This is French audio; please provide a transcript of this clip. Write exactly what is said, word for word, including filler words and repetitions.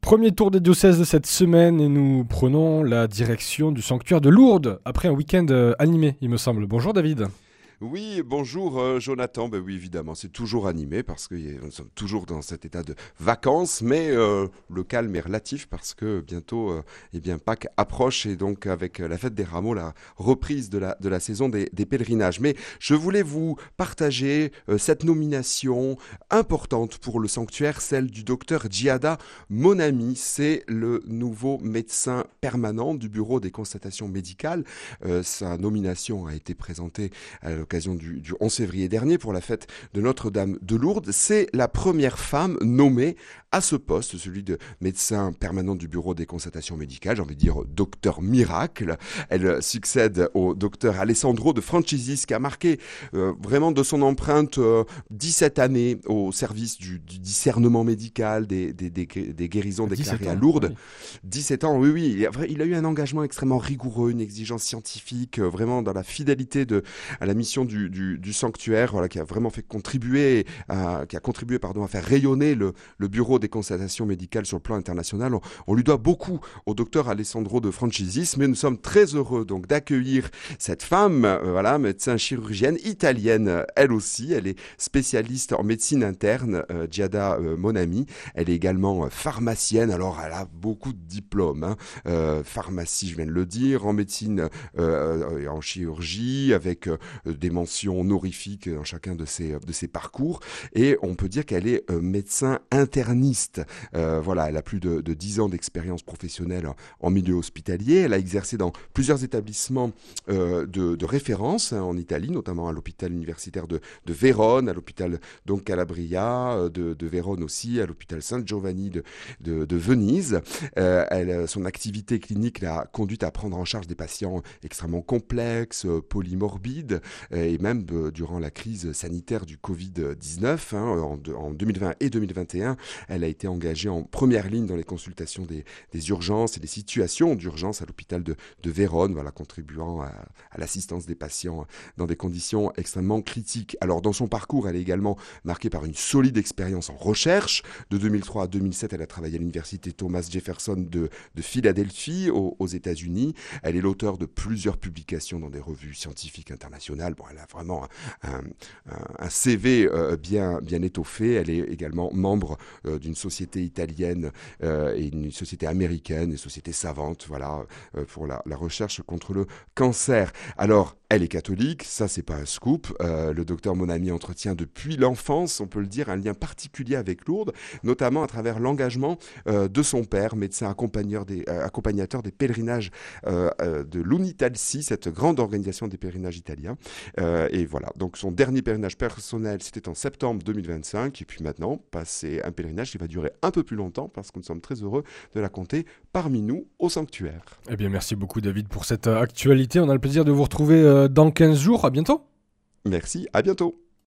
Premier tour des diocèses de cette semaine et nous prenons la direction du sanctuaire de Lourdes après un week-end euh, animé, il me semble. Bonjour David. Oui, bonjour euh, Jonathan. Ben oui, évidemment, c'est toujours animé parce que nous sommes toujours dans cet état de vacances, mais euh, le calme est relatif parce que bientôt, euh, eh bien, Pâques approche et donc avec la fête des Rameaux, la reprise de la, de la saison des, des pèlerinages. Mais je voulais vous partager euh, cette nomination importante pour le sanctuaire, celle du docteur Djiada Monami. C'est le nouveau médecin permanent du bureau des constatations médicales. Euh, sa nomination a été présentée à l'occasion du, du onze février dernier pour la fête de Notre-Dame de Lourdes. C'est la première femme nommée à ce poste, celui de médecin permanent du bureau des constatations médicales, j'ai envie de dire docteur miracle. Elle succède au docteur Alessandro de Francisis qui a marqué euh, vraiment de son empreinte euh, dix-sept années au service du, du discernement médical, des, des, des, des guérisons déclarées à Lourdes. Oui. dix-sept ans, oui, oui. Il a, il a eu un engagement extrêmement rigoureux, une exigence scientifique, euh, vraiment dans la fidélité de, à la mission Du, du, du sanctuaire, voilà, qui a vraiment fait contribuer, à, qui a contribué pardon, à faire rayonner le, le bureau des constatations médicales sur le plan international. On, on lui doit beaucoup au docteur Alessandro de Francisis, mais nous sommes très heureux donc d'accueillir cette femme, euh, voilà, médecin chirurgienne italienne, elle aussi. Elle est spécialiste en médecine interne, euh, Djiada euh, Monami. Elle est également pharmacienne. Alors, elle a beaucoup de diplômes, hein. euh, pharmacie, je viens de le dire, en médecine, euh, en chirurgie, avec euh, des mentions honorifiques dans chacun de ses, de ses parcours. Et on peut dire qu'elle est euh, médecin interniste. Euh, voilà, elle a plus de, de dix ans d'expérience professionnelle en, en milieu hospitalier. Elle a exercé dans plusieurs établissements euh, de, de référence hein, en Italie, notamment à l'hôpital universitaire de, de Vérone, à l'hôpital donc Calabria de, de Vérone aussi, à l'hôpital San Giovanni de, de, de Venise. Euh, elle, son activité clinique l'a conduite à prendre en charge des patients extrêmement complexes, polymorbides, et même euh, durant la crise sanitaire du covid dix-neuf, hein, en, de, en deux mille vingt et deux mille vingt et un, elle a été engagée en première ligne dans les consultations des, des urgences et des situations d'urgence à l'hôpital de, de Vérone, voilà, contribuant à, à l'assistance des patients dans des conditions extrêmement critiques. Alors dans son parcours, elle est également marquée par une solide expérience en recherche. De deux mille trois à deux mille sept, elle a travaillé à l'université Thomas Jefferson de, de Philadelphie aux, aux États-Unis. Elle est l'auteur de plusieurs publications dans des revues scientifiques internationales. Bon, elle a vraiment un, un, un C V euh, bien, bien étoffé. Elle est également membre euh, d'une société italienne euh, et une société américaine, une société savante, voilà, euh, pour la, la recherche contre le cancer. Alors, elle est catholique, ça c'est pas un scoop. Euh, le docteur Monami entretient depuis l'enfance, on peut le dire, un lien particulier avec Lourdes, notamment à travers l'engagement euh, de son père, médecin accompagnateur des, euh, accompagnateur des pèlerinages euh, euh, de l'Unitalsi, cette grande organisation des pèlerinages italiens. Euh, et voilà, donc son dernier pèlerinage personnel, c'était en septembre deux mille vingt-cinq. Et puis maintenant, passer un pèlerinage qui va durer un peu plus longtemps parce que nous sommes très heureux de la compter parmi nous au sanctuaire. Eh bien, merci beaucoup David pour cette actualité. On a le plaisir de vous retrouver dans quinze jours. À bientôt. Merci, à bientôt.